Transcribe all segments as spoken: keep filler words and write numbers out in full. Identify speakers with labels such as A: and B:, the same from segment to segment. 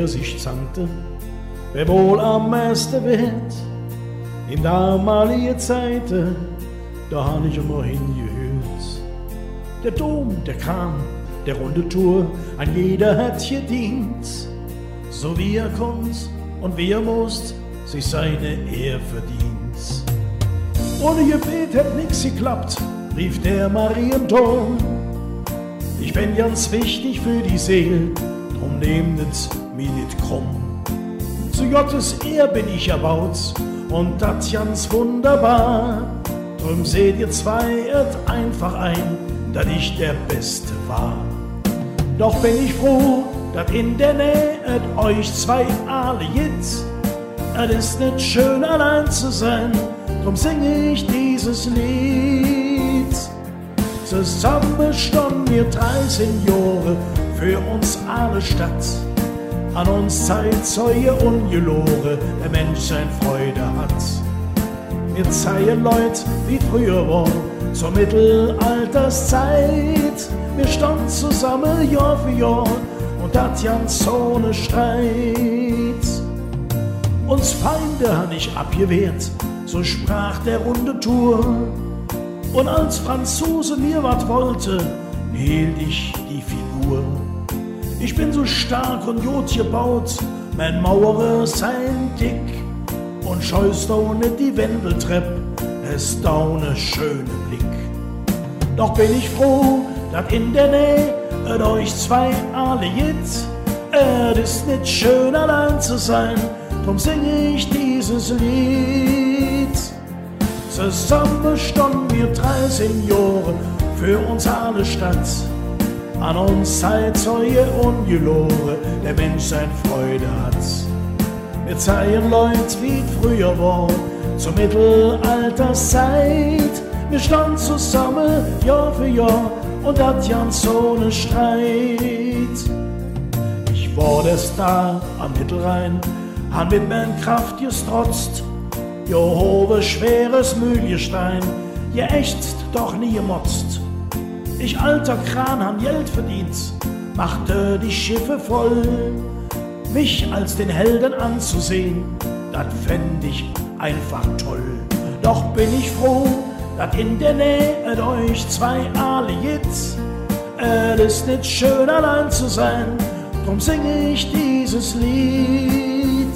A: wer sich zankte, wer wohl am meisten wert. In damaliger Zeit, da hab ich immer hingehört. Der Dom, der kam, der runde Tour, an jeder hat gedient. So wie er konnt und wie er musst, sich seine Ehr verdient. Ohne Gebet hätt nix geklappt, rief der Marienturm. Ich bin ganz wichtig für die Seele, drum nehmt's mir nicht krumm. Zu Gottes Ehr bin ich erbaut und das ganz wunderbar. Drum seht ihr zwei et einfach ein, dass ich der Beste war. Doch bin ich froh, dass in der Nähe et euch zwei alle gibt. Es ist nicht schön allein zu sein, drum singe ich dieses Lied. Zusammen standen wir dreizehn Jahre für uns alle Stadt. An uns Zeitzeuge ungelore, der Mensch sein Freude hat. Wir zeigen Leut wie früher war, zur Mittelalterszeit. Wir standen zusammen Jahr für Jahr und dat ganz ohne Streit. Uns Feinde han ich abgewehrt, so sprach der runde Tour. Und als Franzose mir wat wollte, hielt ich die Figur. Ich bin so stark und gut gebaut, mein Maurer sein dick. Und scheust auch nicht die Wendeltrepp, es daune schöne Blick. Doch bin ich froh, dass in der Nähe et euch zwei alle gibt. Es ist nicht schön allein zu sein, drum singe ich dieses Lied. Zusammen standen wir dreizehn Jahre für uns alle Stadt. An uns Zeitzeuge ungelore, der Mensch sein Freude hat. Wir zeigen Leut wie früher war, zur Mittelalterszeit. Wir standen zusammen Jahr für Jahr und dat ganz ohne Streit. Ich war der Star am Mittelrhein, han mit mein Kraft gestrotzt. Jehove schweres Mühlgestein, je ächzt doch nie gemotzt. Ich alter Kran han Geld verdient, machte die Schiffe voll. Mich als den Helden anzusehen, dat fänd ich einfach toll. Doch bin ich froh, dat in der Nähe et euch zwei alle gibt. Es ist nicht schön allein zu sein, drum singe ich dieses Lied.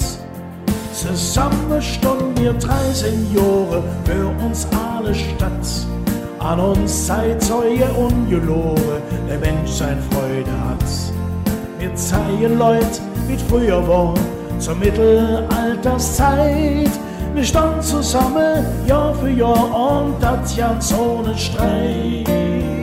A: Zusammen standen wir dreizehn Jahre für uns alle Stadt. An uns Zeitzeuge ungelore, der Mensch sein Freude hat. Wir zeigen Leut wie früher war, zur Mittelalterszeit. Wir standen zusammen Jahr für Jahr und das ganz ohne Streit.